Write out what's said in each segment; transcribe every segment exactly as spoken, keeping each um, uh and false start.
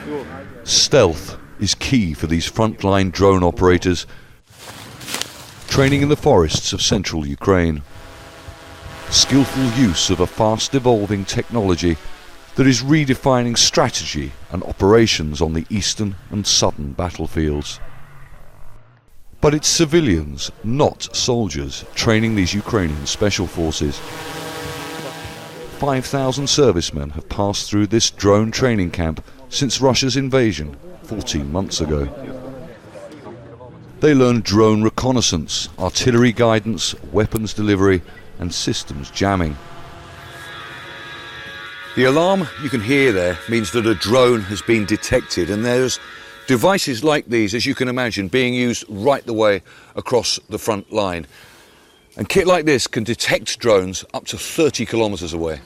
Stealth is key for these frontline drone operators, training in the forests of central Ukraine. Skillful use of a fast-evolving technology that is redefining strategy and operations on the eastern and southern battlefields. But it's civilians, not soldiers, training these Ukrainian special forces. five thousand servicemen have passed through this drone training camp since Russia's invasion fourteen months ago. They learn drone reconnaissance, artillery guidance, weapons delivery and systems jamming. The alarm you can hear there means that a drone has been detected, and there's devices like these, as you can imagine, being used right the way across the front line. And kit like this can detect drones up to thirty kilometres away.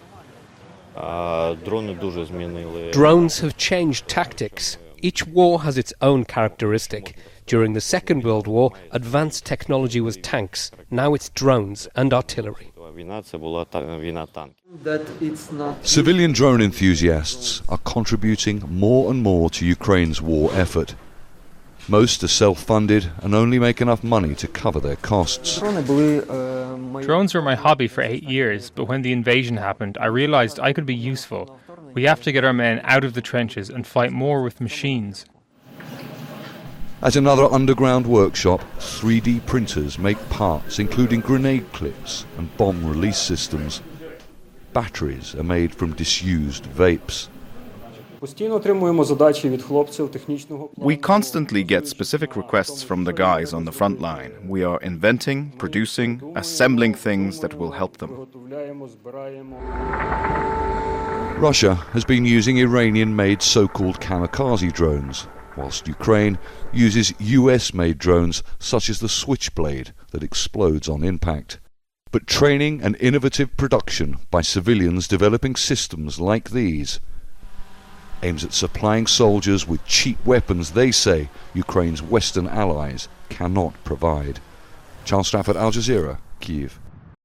Drones have changed tactics. Each war has its own characteristic. During the Second World War, advanced technology was tanks. Now it's drones and artillery. Civilian drone enthusiasts are contributing more and more to Ukraine's war effort. Most are self-funded and only make enough money to cover their costs. Drones were my hobby for eight years, but when the invasion happened, I realized I could be useful. We have to get our men out of the trenches and fight more with machines. At another underground workshop, three D printers make parts including grenade clips and bomb release systems. Batteries are made from disused vapes. We constantly get specific requests from the guys on the front line. We are inventing, producing, assembling things that will help them. Russia has been using Iranian-made so-called kamikaze drones, whilst Ukraine uses U S-made drones such as the Switchblade that explodes on impact. But training and innovative production by civilians developing systems like these aims at supplying soldiers with cheap weapons they say Ukraine's Western allies cannot provide. Charles Stafford, Al Jazeera, Kyiv.